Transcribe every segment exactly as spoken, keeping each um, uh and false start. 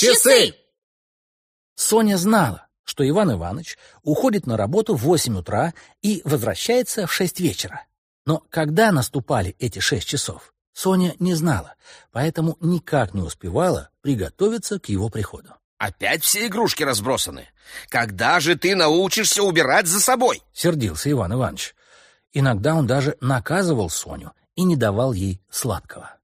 Часы! Соня знала, что Иван Иванович уходит на работу в восемь утра и возвращается в шесть вечера. Но когда наступали эти шесть часов, Соня не знала, поэтому никак не успевала приготовиться к его приходу. Опять все игрушки разбросаны. Когда же ты научишься убирать за собой? Сердился Иван Иванович. Иногда он даже наказывал Соню и не давал ей сладкого.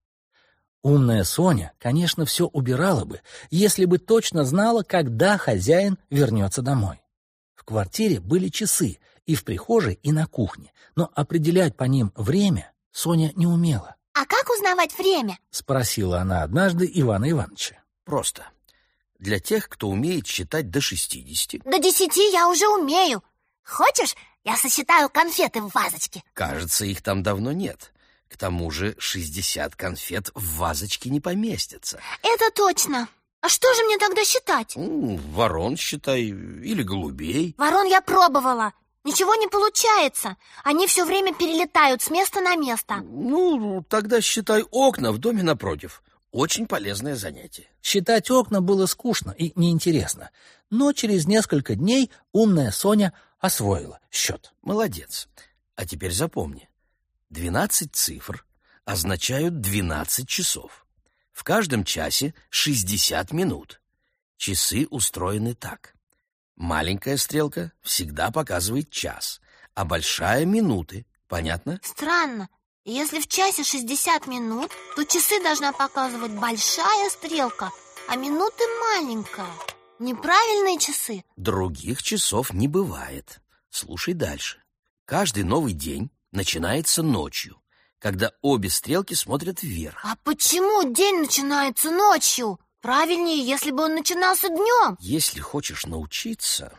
Умная Соня, конечно, все убирала бы, если бы точно знала, когда хозяин вернется домой. В квартире были часы и в прихожей, и на кухне, но определять по ним время Соня не умела. «А как узнавать время?» — спросила она однажды Ивана Ивановича. Просто. Для тех, кто умеет считать до шестидесяти. До десяти я уже умею. Хочешь, я сосчитаю конфеты в вазочке? Кажется, их там давно нет. К тому же шестьдесят конфет в вазочке не поместятся. Это точно. А что же мне тогда считать? Ну, ворон считай, или голубей. Ворон я пробовала. Ничего не получается. Они все время перелетают с места на место. Ну, тогда считай окна в доме напротив. Очень полезное занятие. Считать окна было скучно и неинтересно, но через несколько дней умная Соня освоила счет. Молодец. А теперь запомни. двенадцать цифр означают двенадцать часов. В каждом часе шестьдесят минут. Часы устроены так. Маленькая стрелка всегда показывает час, а большая — минуты. Понятно? Странно. Если в часе шестьдесят минут, то часы должна показывать большая стрелка, а минуты маленькая. Неправильные часы. Других часов не бывает. Слушай дальше. Каждый новый день начинается ночью, когда обе стрелки смотрят вверх. А почему день начинается ночью? Правильнее, если бы он начинался днем. Если хочешь научиться,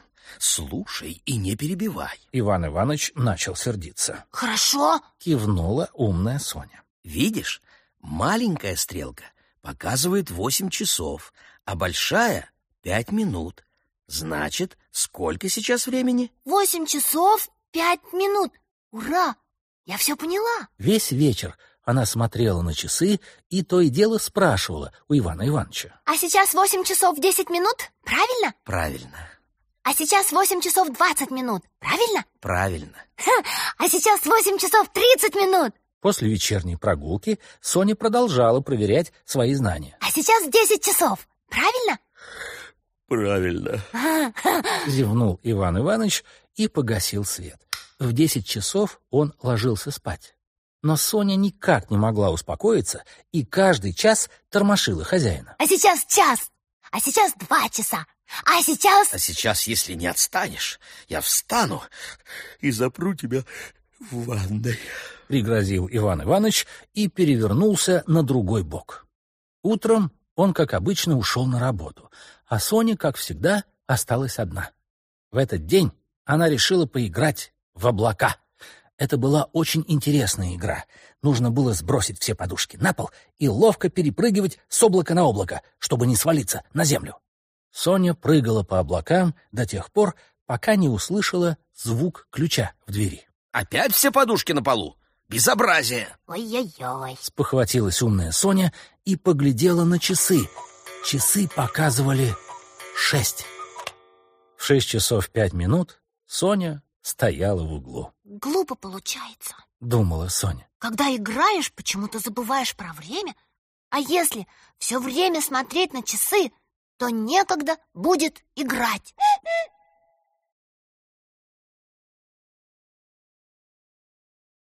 слушай и не перебивай. Иван Иванович начал сердиться. Хорошо. Кивнула умная Соня. Видишь, маленькая стрелка показывает восемь часов, а большая — пять минут. Значит, сколько сейчас времени? Восемь часов пять минут. Ура! Я все поняла. Весь вечер она смотрела на часы и то и дело спрашивала у Ивана Ивановича. А сейчас восемь часов десять минут, правильно? Правильно. А сейчас восемь часов двадцать минут, правильно? Правильно. А сейчас восемь часов тридцать минут. После вечерней прогулки Соня продолжала проверять свои знания. А сейчас десять часов, правильно? Правильно. Зевнул Иван Иванович и погасил свет. В десять часов он ложился спать. Но Соня никак не могла успокоиться и каждый час тормошила хозяина. А сейчас час, а сейчас два часа, а сейчас... А сейчас, если не отстанешь, я встану и запру тебя в ванной. Пригрозил Иван Иванович и перевернулся на другой бок. Утром он, как обычно, ушел на работу, а Соня, как всегда, осталась одна. В этот день она решила поиграть в облака. Это была очень интересная игра. Нужно было сбросить все подушки на пол и ловко перепрыгивать с облака на облако, чтобы не свалиться на землю. Соня прыгала по облакам до тех пор, пока не услышала звук ключа в двери. Опять все подушки на полу? Безобразие! Ой-ой-ой. Спохватилась умная Соня и поглядела на часы. Часы показывали шесть. В шесть часов пять минут Соня стояла в углу. Глупо получается. Думала Соня. Когда играешь, почему-то забываешь про время. А если все время смотреть на часы, то некогда будет играть.